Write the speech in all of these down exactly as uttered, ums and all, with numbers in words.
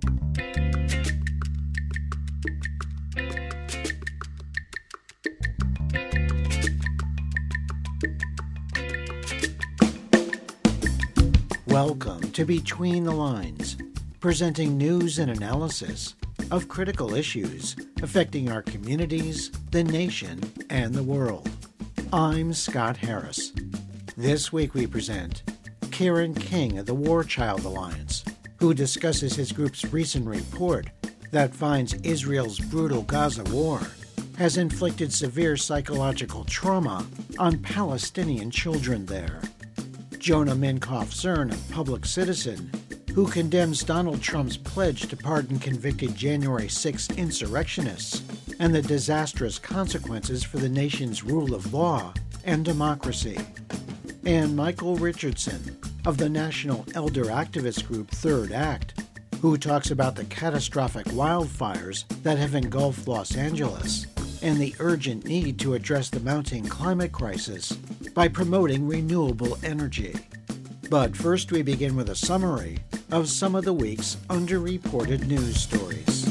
Welcome to Between the Lines, presenting news and analysis of critical issues affecting our communities, the nation, and the world. I'm Scott Harris. This week we present Kieran King of the War Child Alliance, who discusses his group's recent report that finds Israel's brutal Gaza war has inflicted severe psychological trauma on Palestinian children there. Jonah Minkoff-Zern of Public Citizen, who condemns Donald Trump's pledge to pardon convicted January sixth insurrectionists and the disastrous consequences for the nation's rule of law and democracy. And Michael Richardson of the national elder activist group Third Act, who talks about the catastrophic wildfires that have engulfed Los Angeles and the urgent need to address the mounting climate crisis by promoting renewable energy. But first we begin with a summary of some of the week's underreported news stories.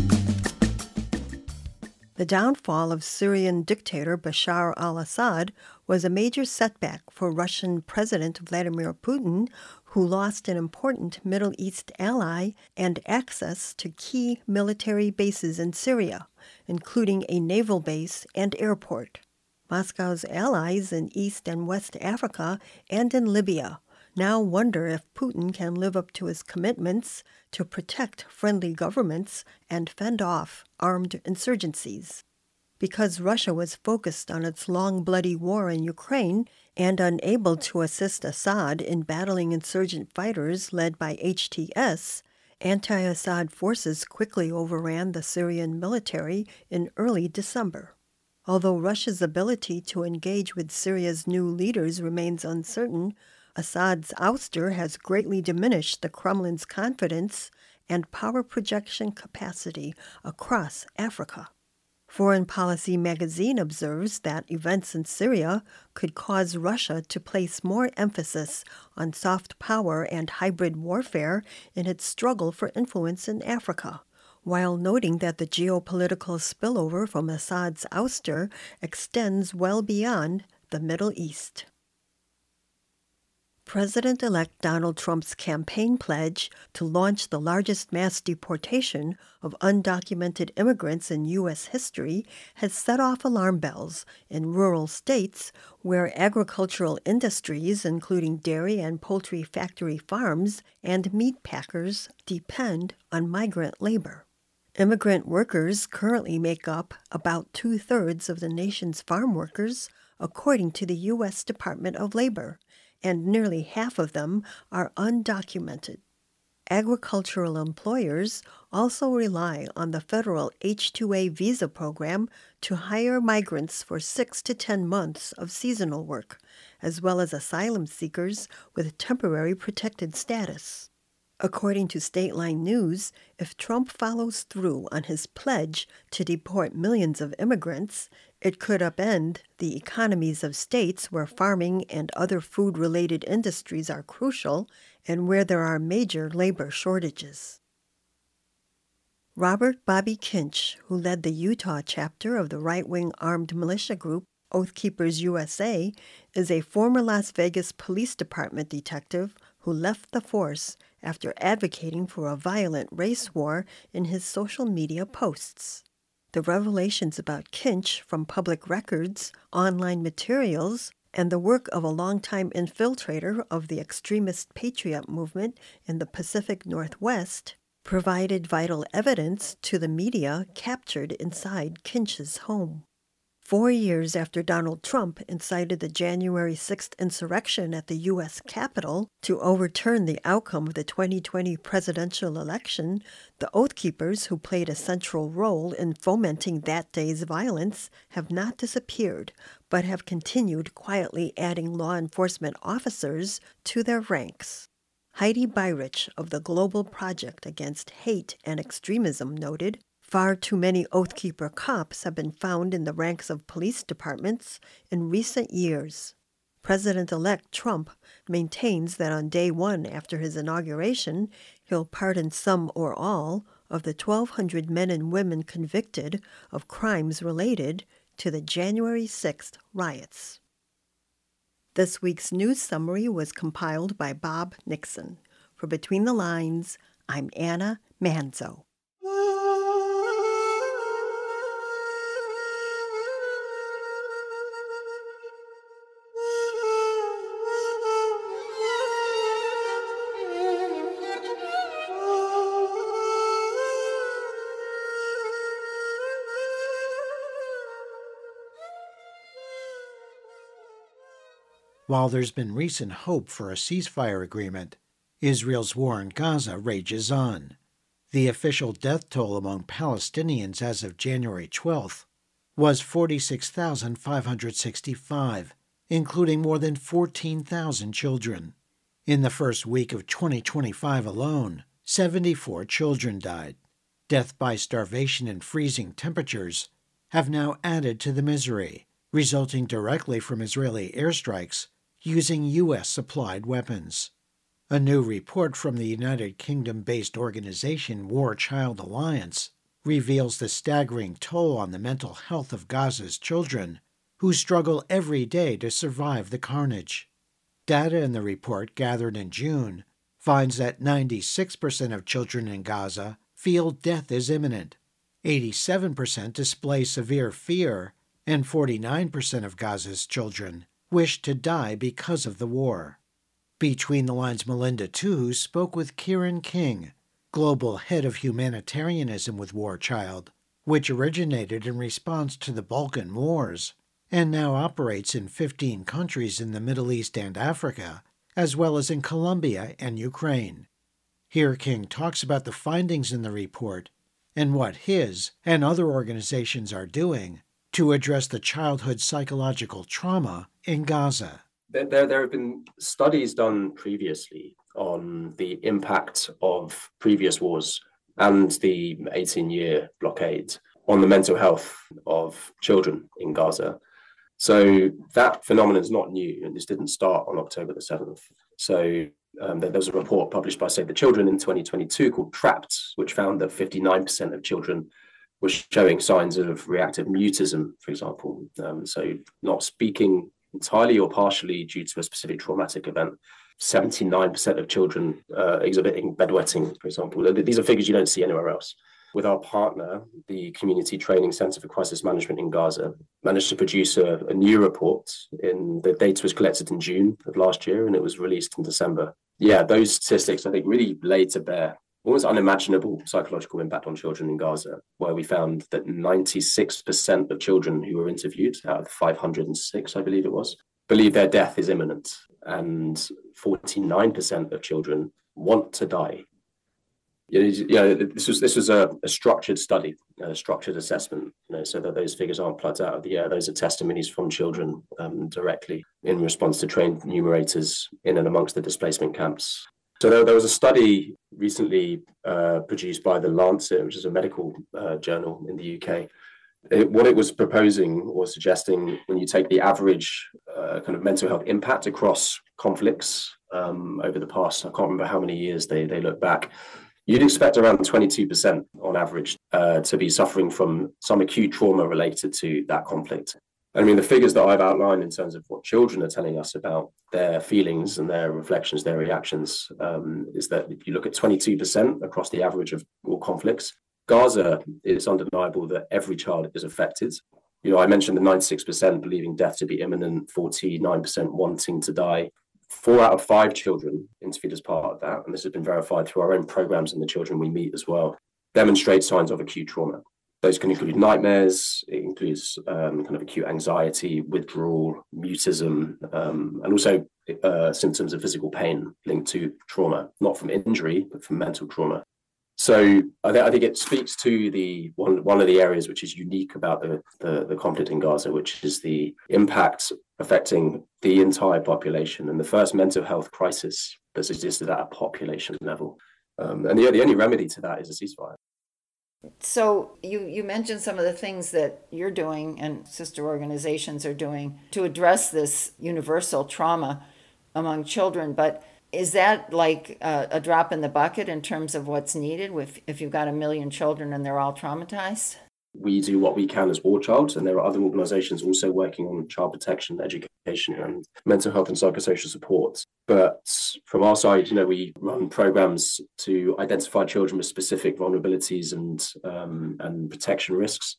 The downfall of Syrian dictator Bashar al-Assad was a major setback for Russian President Vladimir Putin, who lost an important Middle East ally and access to key military bases in Syria, including a naval base and airport. Moscow's allies in East and West Africa and in Libya now wonder if Putin can live up to his commitments to protect friendly governments and fend off armed insurgencies. Because Russia was focused on its long bloody war in Ukraine and unable to assist Assad in battling insurgent fighters led by H T S, anti-Assad forces quickly overran the Syrian military in early December. Although Russia's ability to engage with Syria's new leaders remains uncertain, Assad's ouster has greatly diminished the Kremlin's confidence and power projection capacity across Africa. Foreign Policy magazine observes that events in Syria could cause Russia to place more emphasis on soft power and hybrid warfare in its struggle for influence in Africa, while noting that the geopolitical spillover from Assad's ouster extends well beyond the Middle East. President-elect Donald Trump's campaign pledge to launch the largest mass deportation of undocumented immigrants in U S history has set off alarm bells in rural states where agricultural industries, including dairy and poultry factory farms and meat packers, depend on migrant labor. Immigrant workers currently make up about two-thirds of the nation's farm workers, according to the U S Department of Labor, and nearly half of them are undocumented. Agricultural employers also rely on the federal H two A visa program to hire migrants for six to ten months of seasonal work, as well as asylum seekers with temporary protected status. According to Stateline News, if Trump follows through on his pledge to deport millions of immigrants, it could upend the economies of states where farming and other food-related industries are crucial and where there are major labor shortages. Robert Bobby Kinch, who led the Utah chapter of the right-wing armed militia group Oath Keepers U S A, is a former Las Vegas Police Department detective who left the force after advocating for a violent race war in his social media posts. The revelations about Kinch from public records, online materials, and the work of a longtime infiltrator of the extremist Patriot movement in the Pacific Northwest provided vital evidence to the media captured inside Kinch's home. Four years after Donald Trump incited the January sixth insurrection at the U S Capitol to overturn the outcome of the twenty twenty presidential election, the Oath Keepers, who played a central role in fomenting that day's violence, have not disappeared, but have continued quietly adding law enforcement officers to their ranks. Heidi Beirich of the Global Project Against Hate and Extremism noted, "Far too many Oath Keeper cops have been found in the ranks of police departments in recent years." President-elect Trump maintains that on day one after his inauguration, he'll pardon some or all of the twelve hundred men and women convicted of crimes related to the January sixth riots. This week's news summary was compiled by Bob Nixon. For Between the Lines, I'm Anna Manzo. While there's been recent hope for a ceasefire agreement, Israel's war in Gaza rages on. The official death toll among Palestinians as of January twelfth was forty-six thousand five hundred sixty-five, including more than fourteen thousand children. In the first week of twenty twenty-five alone, seventy-four children died. Death by starvation and freezing temperatures have now added to the misery, resulting directly from Israeli airstrikes using U S-supplied weapons. A new report from the United Kingdom-based organization War Child Alliance reveals the staggering toll on the mental health of Gaza's children, who struggle every day to survive the carnage. Data in the report, gathered in June, finds that ninety-six percent of children in Gaza feel death is imminent, eighty-seven percent display severe fear, and forty-nine percent of Gaza's children wish to die because of the war. Between the Lines' Melinda Tu spoke with Kieran King, global head of humanitarianism with War Child, which originated in response to the Balkan Wars and now operates in fifteen countries in the Middle East and Africa, as well as in Colombia and Ukraine. Here King talks about the findings in the report and what his and other organizations are doing to address the childhood psychological trauma in Gaza. There, there, there have been studies done previously on the impact of previous wars and the eighteen-year blockade on the mental health of children in Gaza. So that phenomenon is not new, and this didn't start on October the seventh. So um, there, there was a report published by Save the Children in twenty twenty-two called Trapped, which found that fifty-nine percent of children were showing signs of reactive mutism, for example. Um, so not speaking entirely or partially due to a specific traumatic event. seventy-nine percent of children uh, exhibiting bedwetting, for example. These are figures you don't see anywhere else. With our partner, the Community Training Center for Crisis Management in Gaza, managed to produce a, a new report. In the data was collected in June of last year, and it was released in December. Yeah, those statistics, I think, really laid to bear almost unimaginable psychological impact on children in Gaza, where we found that ninety-six percent of children who were interviewed, out of five hundred six, I believe it was, believe their death is imminent, and forty-nine percent of children want to die. You know, this was this was a, a structured study, a structured assessment, you know, so that those figures aren't plucked out of the air. Those are testimonies from children um, directly in response to trained enumerators in and amongst the displacement camps. So there, there was a study recently uh, produced by The Lancet, which is a medical uh, journal in the U K. It, what it was proposing or suggesting, when you take the average uh, kind of mental health impact across conflicts um, over the past, I can't remember how many years they, they look back, you'd expect around twenty-two percent on average uh, to be suffering from some acute trauma related to that conflict. I mean, the figures that I've outlined in terms of what children are telling us about their feelings and their reflections, their reactions, um, is that if you look at twenty-two percent across the average of all conflicts, Gaza, it's undeniable that every child is affected. You know, I mentioned the ninety-six percent believing death to be imminent, forty-nine percent wanting to die. Four out of five children interviewed as part of that, and this has been verified through our own programs and the children we meet as well, demonstrate signs of acute trauma. Those can include nightmares, it includes um, kind of acute anxiety, withdrawal, mutism, um, and also uh, symptoms of physical pain linked to trauma, not from injury, but from mental trauma. So I, th- I think it speaks to the one one of the areas which is unique about the, the, the conflict in Gaza, which is the impact affecting the entire population and the first mental health crisis that's existed at a population level. Um, and the, the only remedy to that is a ceasefire. So you, you mentioned some of the things that you're doing and sister organizations are doing to address this universal trauma among children, but is that like a, a drop in the bucket in terms of what's needed if, if you've got a million children and they're all traumatized? We do what we can as War Child, and there are other organisations also working on child protection, education, and mental health and psychosocial support. But from our side, you know, we run programs to identify children with specific vulnerabilities and um, and protection risks.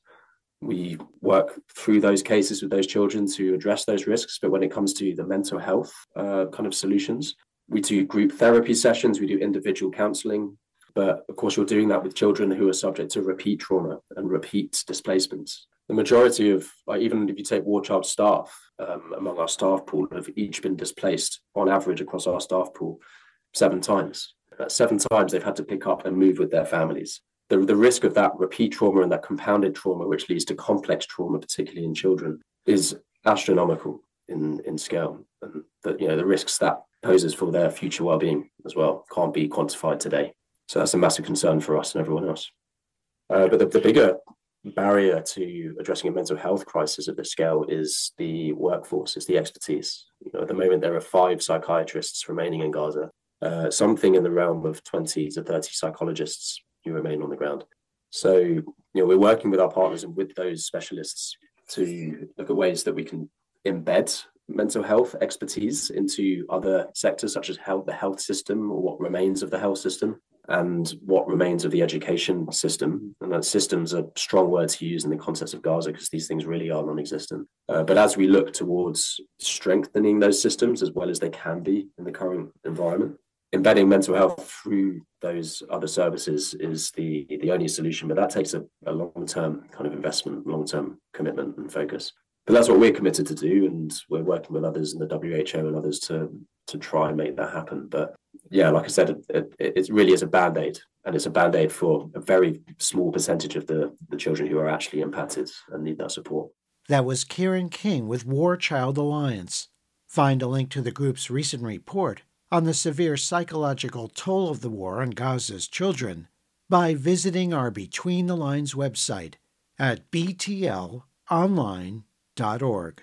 We work through those cases with those children to address those risks. But when it comes to the mental health uh, kind of solutions, we do group therapy sessions, we do individual counselling. But of course, you're doing that with children who are subject to repeat trauma and repeat displacements. The majority of, like, even if you take War Child staff, um, among our staff pool, have each been displaced on average across our staff pool seven times. Uh, seven times they've had to pick up and move with their families. The, the risk of that repeat trauma and that compounded trauma, which leads to complex trauma, particularly in children, is astronomical in, in scale. And the, you know, the risks that poses for their future well-being as well can't be quantified today. So that's a massive concern for us and everyone else. Uh, but the, the bigger barrier to addressing a mental health crisis at this scale is the workforce, is the expertise. You know, at the moment, there are five psychiatrists remaining in Gaza, uh, something in the realm of twenty to thirty psychologists who remain on the ground. So, you know, we're working with our partners and with those specialists to look at ways that we can embed mental health expertise into other sectors, such as health, the health system, or what remains of the health system, and what remains of the education system. And that system's a strong word to use in the context of Gaza, because these things really are non-existent. Uh, but as we look towards strengthening those systems as well as they can be in the current environment, embedding mental health through those other services is the, the only solution. But that takes a, a long-term kind of investment, long-term commitment and focus. But that's what we're committed to do, and we're working with others in the W H O and others to to try and make that happen. But yeah, like I said, it, it, it really is a Band-Aid, and it's a Band-Aid for a very small percentage of the, the children who are actually impacted and need that support. That was Kieran King with War Child Alliance. Find a link to the group's recent report on the severe psychological toll of the war on Gaza's children by visiting our Between the Lines website at b t l online dot org.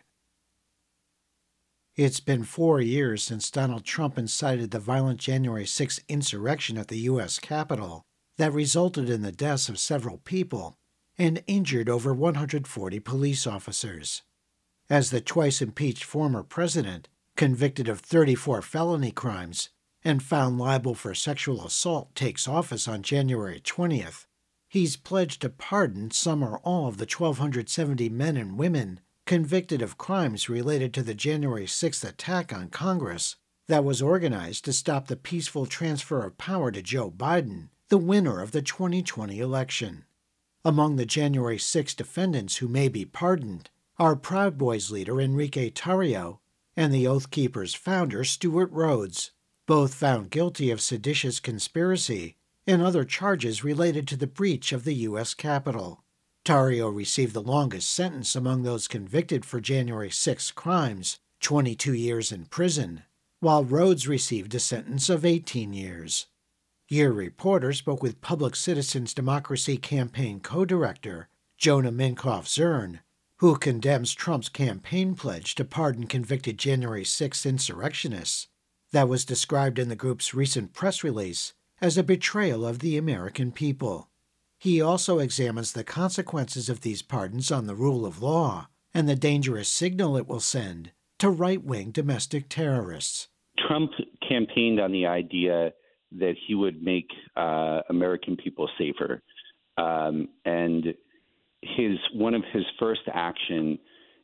It's been four years since Donald Trump incited the violent January sixth insurrection at the U S Capitol that resulted in the deaths of several people and injured over one hundred forty police officers. As the twice-impeached former president, convicted of thirty-four felony crimes and found liable for sexual assault, takes office on January twentieth, he's pledged to pardon some or all of the one thousand two hundred seventy men and women convicted of crimes related to the January sixth attack on Congress that was organized to stop the peaceful transfer of power to Joe Biden, the winner of the twenty twenty election. Among the January sixth defendants who may be pardoned are Proud Boys leader Enrique Tarrio and the Oath Keepers founder Stewart Rhodes, both found guilty of seditious conspiracy and other charges related to the breach of the U S Capitol. Tarrio received the longest sentence among those convicted for January sixth crimes, twenty-two years in prison, while Rhodes received a sentence of eighteen years. Your reporter spoke with Public Citizens Democracy Campaign co-director Jonah Minkoff-Zern, who condemns Trump's campaign pledge to pardon convicted January sixth insurrectionists that was described in the group's recent press release as a betrayal of the American people. He also examines the consequences of these pardons on the rule of law and the dangerous signal it will send to right-wing domestic terrorists. Trump campaigned on the idea that he would make uh, American people safer. Um, and his one of his first action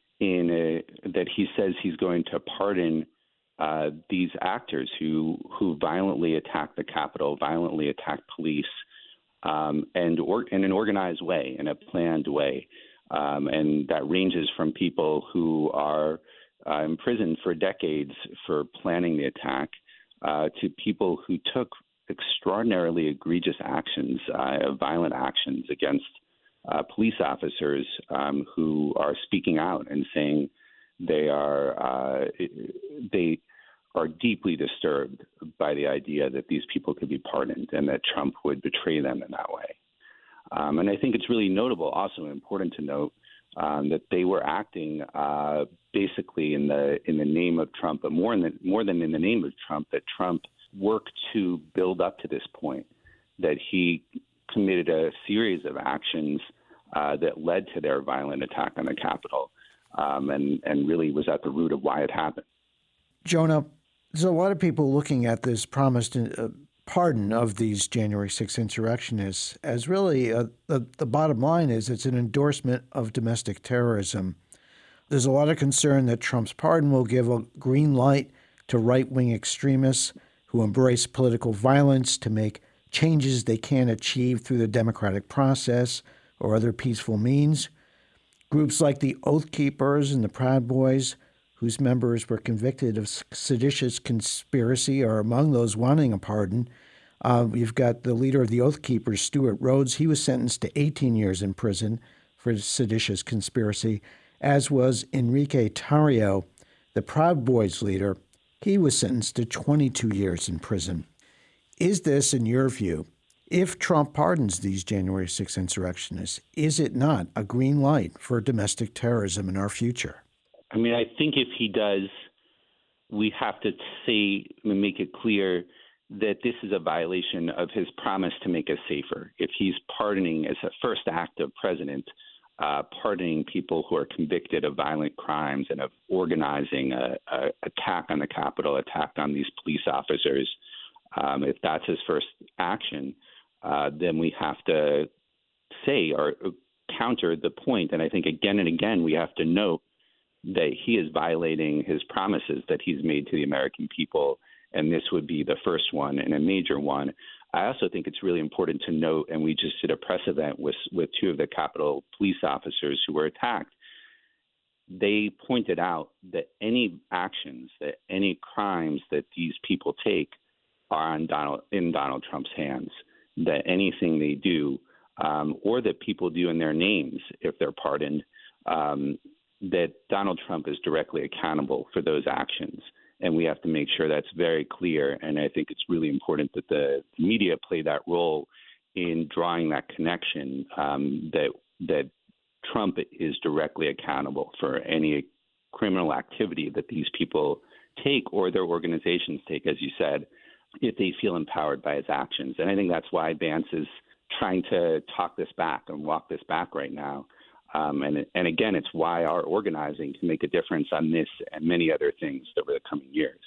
in a, that he says he's going to pardon uh, these actors who, who violently attacked the Capitol, violently attacked police, Um, and or, in an organized way, in a planned way. Um, and that ranges from people who are uh, imprisoned for decades for planning the attack uh, to people who took extraordinarily egregious actions, uh, violent actions against uh, police officers um, who are speaking out and saying they are uh, they are deeply disturbed by the idea that these people could be pardoned and that Trump would betray them in that way. Um, and I think it's really notable, also important to note, um, that they were acting uh, basically in the in the name of Trump, but more in the, more than in the name of Trump, that Trump work to build up to this point, that he committed a series of actions uh, that led to their violent attack on the Capitol, um, and, and really was at the root of why it happened. Jonah, there's a lot of people looking at this promised uh, pardon of these January sixth insurrectionists as really uh, the, the bottom line is it's an endorsement of domestic terrorism. There's a lot of concern that Trump's pardon will give a green light to right-wing extremists who embrace political violence to make changes they can't achieve through the democratic process or other peaceful means. Groups like the Oath Keepers and the Proud Boys, whose members were convicted of seditious conspiracy, are among those wanting a pardon. Uh, you've got the leader of the Oath Keepers, Stuart Rhodes. He was sentenced to eighteen years in prison for seditious conspiracy, as was Enrique Tarrio, the Proud Boys leader. He was sentenced to twenty-two years in prison. Is this, in your view, if Trump pardons these January sixth insurrectionists, is it not a green light for domestic terrorism in our future? I mean, I think if he does, we have to say and make it clear that this is a violation of his promise to make us safer. If he's pardoning as a first act of president, uh, pardoning people who are convicted of violent crimes and of organizing a, a attack on the Capitol, attack on these police officers, um, if that's his first action, uh, then we have to say or counter the point. And I think again and again we have to note that he is violating his promises that he's made to the American people, and this would be the first one and a major one. I also think it's really important to note, and we just did a press event with, with two of the Capitol police officers who were attacked. They pointed out that any actions, that any crimes that these people take are on Donald, in Donald Trump's hands, that anything they do um, or that people do in their names, if they're pardoned, um, that Donald Trump is directly accountable for those actions. And we have to make sure that's very clear. And I think it's really important that the media play that role in drawing that connection, um, that that Trump is directly accountable for any criminal activity that these people take or their organizations take, as you said, if they feel empowered by his actions. And I think that's why Vance is trying to talk this back and walk this back right now. Um, and, and again, it's why our organizing can make a difference on this and many other things over the coming years.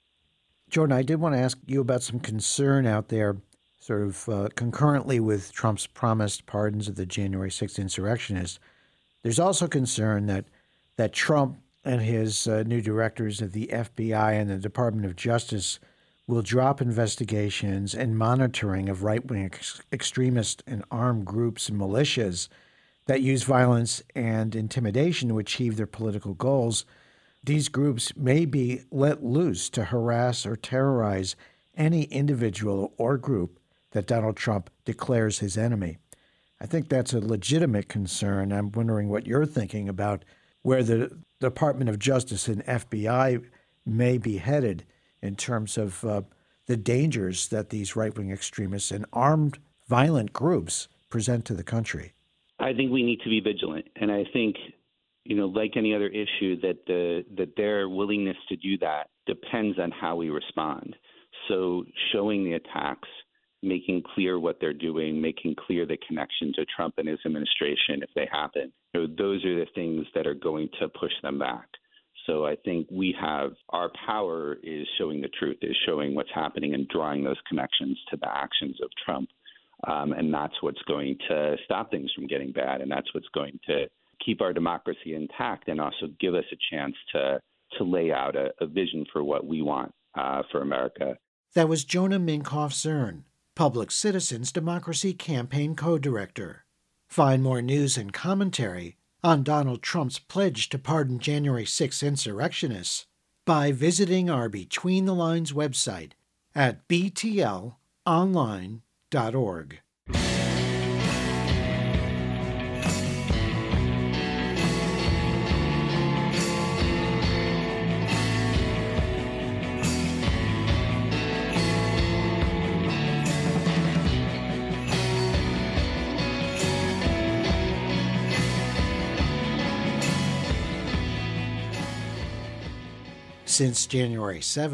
Jordan, I did want to ask you about some concern out there, sort of uh, concurrently with Trump's promised pardons of the January sixth insurrectionists. There's also concern that that Trump and his uh, new directors of the F B I and the Department of Justice will drop investigations and monitoring of right-wing ex- extremists and armed groups and militias that use violence and intimidation to achieve their political goals. These groups may be let loose to harass or terrorize any individual or group that Donald Trump declares his enemy. I think that's a legitimate concern. I'm wondering what you're thinking about where the Department of Justice and F B I may be headed in terms of uh, the dangers that these right-wing extremists and armed violent groups present to the country. I think we need to be vigilant. And I think, you know, like any other issue, that the that their willingness to do that depends on how we respond. So showing the attacks, making clear what they're doing, making clear the connection to Trump and his administration if they happen, you know, those are the things that are going to push them back. So I think we have, our power is showing the truth, is showing what's happening and drawing those connections to the actions of Trump. Um, and that's what's going to stop things from getting bad. And that's what's going to keep our democracy intact and also give us a chance to to lay out a, a vision for what we want uh, for America. That was Jonah Minkoff-Zern, Public Citizens Democracy Campaign Co-Director. Find more news and commentary on Donald Trump's pledge to pardon January sixth insurrectionists by visiting our Between the Lines website at b t l online dot org. Since January seventh,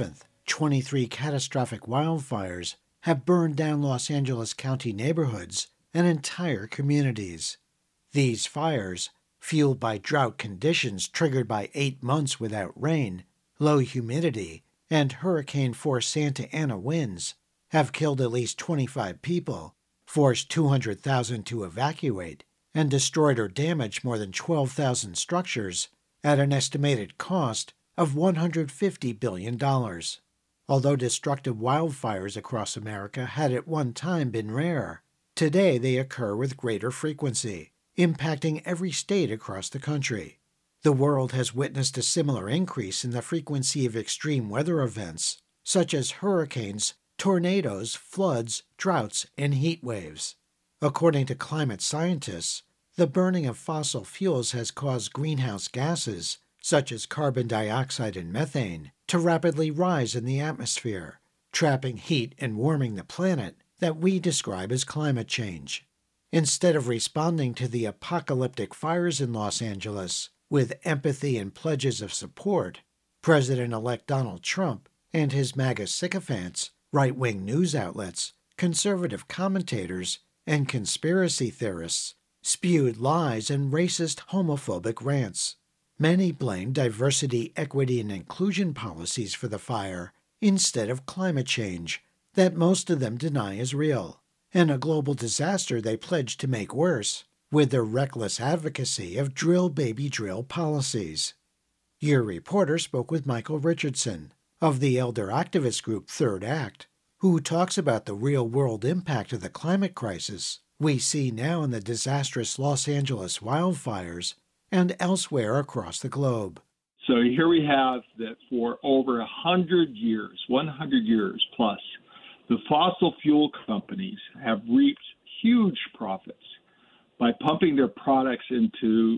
twenty-three catastrophic wildfires have burned down Los Angeles County neighborhoods and entire communities. These fires, fueled by drought conditions triggered by eight months without rain, low humidity, and hurricane-force Santa Ana winds, have killed at least twenty-five people, forced two hundred thousand to evacuate, and destroyed or damaged more than twelve thousand structures at an estimated cost of one hundred fifty billion dollars. Although destructive wildfires across America had at one time been rare, today they occur with greater frequency, impacting every state across the country. The world has witnessed a similar increase in the frequency of extreme weather events, such as hurricanes, tornadoes, floods, droughts, and heat waves. According to climate scientists, the burning of fossil fuels has caused greenhouse gases, such as carbon dioxide and methane, to rapidly rise in the atmosphere, trapping heat and warming the planet that we describe as climate change. Instead of responding to the apocalyptic fires in Los Angeles with empathy and pledges of support, President-elect Donald Trump and his MAGA sycophants, right-wing news outlets, conservative commentators, and conspiracy theorists spewed lies and racist homophobic rants. Many blame diversity, equity, and inclusion policies for the fire instead of climate change that most of them deny is real, and a global disaster they pledge to make worse with their reckless advocacy of drill baby drill policies. Your reporter spoke with Michael Richardson of the elder activist group Third Act, who talks about the real-world impact of the climate crisis we see now in the disastrous Los Angeles wildfires and elsewhere across the globe. So here we have that for over one hundred years, one hundred years plus, the fossil fuel companies have reaped huge profits by pumping their products into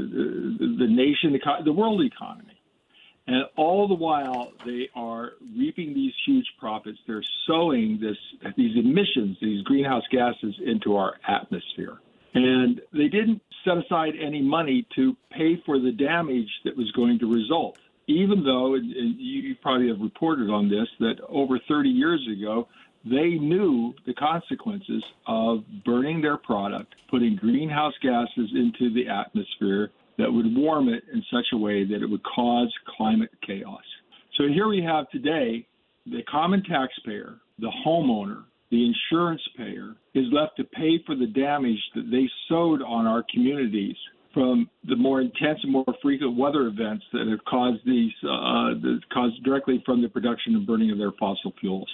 the, the nation, the world economy. And all the while they are reaping these huge profits, they're sowing this, these emissions, these greenhouse gases into our atmosphere. And they didn't set aside any money to pay for the damage that was going to result, even though, and you probably have reported on this, that over thirty years ago, they knew the consequences of burning their product, putting greenhouse gases into the atmosphere that would warm it in such a way that it would cause climate chaos. So here we have today the common taxpayer, the homeowner, the insurance payer is left to pay for the damage that they sowed on our communities from the more intense and more frequent weather events that have caused these, uh, that caused directly from the production and burning of their fossil fuels.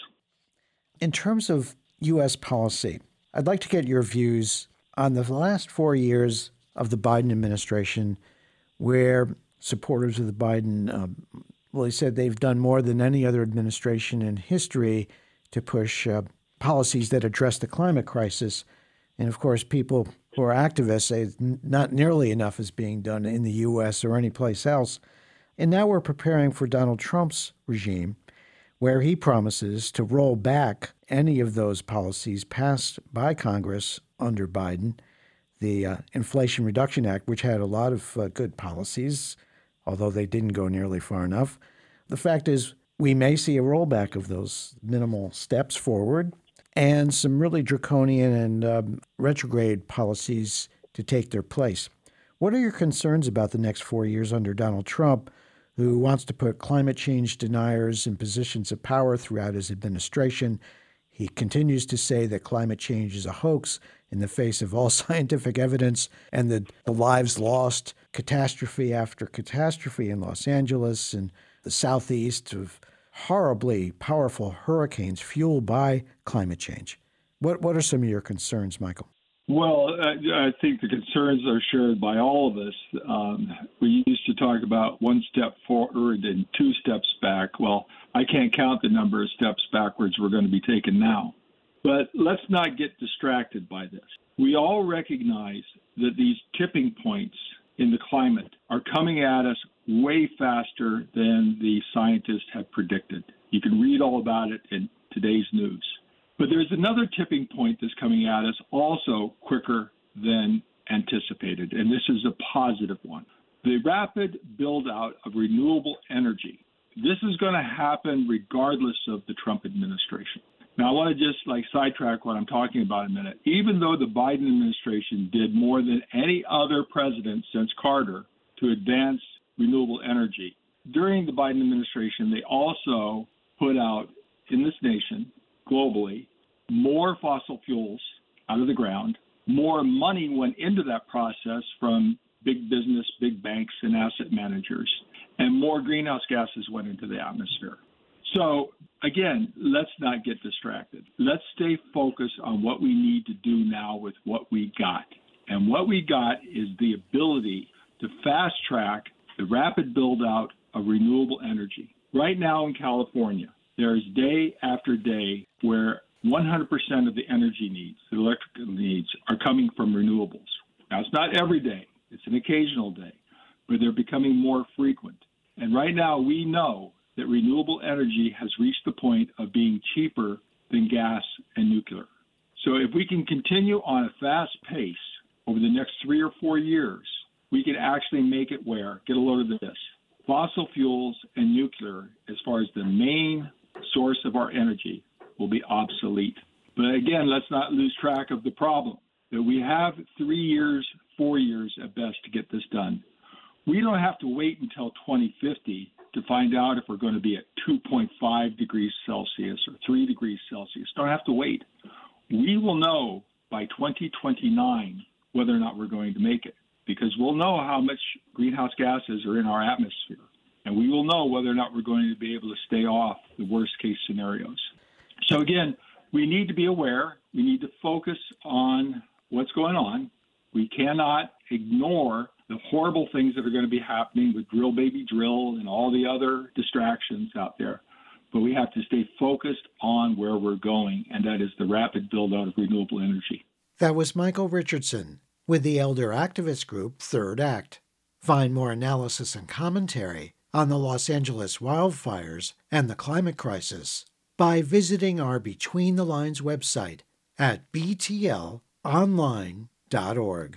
In terms of U S policy, I'd like to get your views on the last four years of the Biden administration, where supporters of the Biden, um, well, he said they've done more than any other administration in history to push uh, policies that address the climate crisis. And of course, people who are activists say not nearly enough is being done in the U S or any place else. And now we're preparing for Donald Trump's regime, where he promises to roll back any of those policies passed by Congress under Biden. The uh, Inflation Reduction Act, which had a lot of uh, good policies, although they didn't go nearly far enough. The fact is, we may see a rollback of those minimal steps forward and some really draconian and um, retrograde policies to take their place. What are your concerns about the next four years under Donald Trump, who wants to put climate change deniers in positions of power throughout his administration? He continues to say that climate change is a hoax in the face of all scientific evidence, and the, the lives lost, catastrophe after catastrophe in Los Angeles and the southeast of horribly powerful hurricanes fueled by climate change. What what are some of your concerns, Michael? Well, I, I think the concerns are shared by all of us. Um, we used to talk about one step forward and two steps back. Well, I can't count the number of steps backwards we're going to be taking now. But let's not get distracted by this. We all recognize that these tipping points in the climate are coming at us way faster than the scientists have predicted. You can read all about it in today's news. But there's another tipping point that's coming at us also quicker than anticipated, and this is a positive one. The rapid build-out of renewable energy this is going to happen regardless of the Trump administration. Now, I want to just like sidetrack what I'm talking about a minute. Even though the Biden administration did more than any other president since Carter to advance renewable energy, during the Biden administration, they also put out in this nation, globally, more fossil fuels out of the ground. More money went into that process from big business, big banks, and asset managers, and more greenhouse gases went into the atmosphere. So, again, let's not get distracted. Let's stay focused on what we need to do now with what we got. And what we got is the ability to fast track the rapid build-out of renewable energy. Right now in California, there is day after day where one hundred percent of the energy needs, the electrical needs, are coming from renewables. Now, it's not every day. It's an occasional day, but they're becoming more frequent. And right now, we know that renewable energy has reached the point of being cheaper than gas and nuclear. So if we can continue on a fast pace over the next three or four years, we can actually make it where, get a load of this, fossil fuels and nuclear, as far as the main source of our energy, will be obsolete. But again, let's not lose track of the problem, that we have three years, four years at best to get this done. We don't have to wait until twenty fifty to find out if we're going to be at two point five degrees Celsius or three degrees Celsius. Don't have to wait. We will know by twenty twenty-nine whether or not we're going to make it, because we'll know how much greenhouse gases are in our atmosphere, and we will know whether or not we're going to be able to stay off the worst-case scenarios. So again, we need to be aware. We need to focus on what's going on. We cannot ignore the horrible things that are going to be happening with drill baby drill and all the other distractions out there. But we have to stay focused on where we're going, and that is the rapid build-out of renewable energy. That was Michael Richardson with the elder activist group Third Act. Find more analysis and commentary on the Los Angeles wildfires and the climate crisis by visiting our Between the Lines website at b t l online dot org.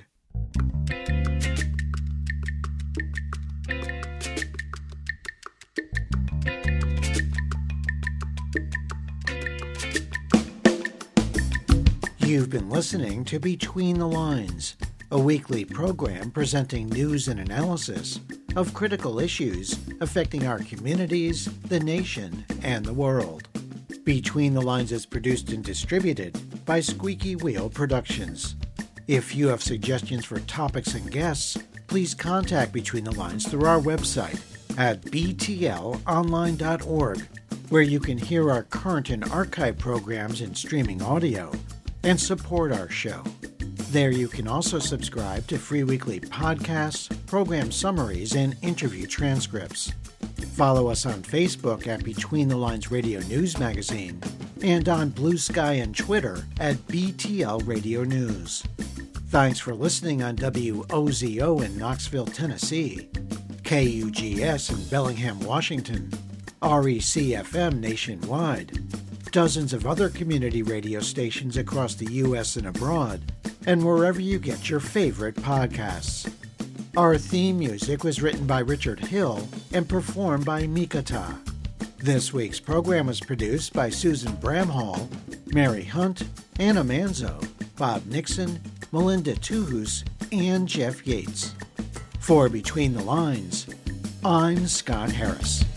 You've been listening to Between the Lines, a weekly program presenting news and analysis of critical issues affecting our communities, the nation, and the world. Between the Lines is produced and distributed by Squeaky Wheel Productions. If you have suggestions for topics and guests, please contact Between the Lines through our website at b t l online dot org, where you can hear our current and archive programs in streaming audio and support our show. There you can also subscribe to free weekly podcasts, program summaries, and interview transcripts. Follow us on Facebook at Between the Lines Radio News Magazine and on Blue Sky and Twitter at B T L Radio News. Thanks for listening on W O Z O in Knoxville, Tennessee, K U G S in Bellingham, Washington, R E C F M nationwide, dozens of other community radio stations across the U S and abroad, and wherever you get your favorite podcasts. Our theme music was written by Richard Hill and performed by Mikata. This week's program was produced by Susan Bramhall, Mary Hunt, Anna Manzo, Bob Nixon, Melinda Tuhus, and Jeff Yates. For Between the Lines, I'm Scott Harris.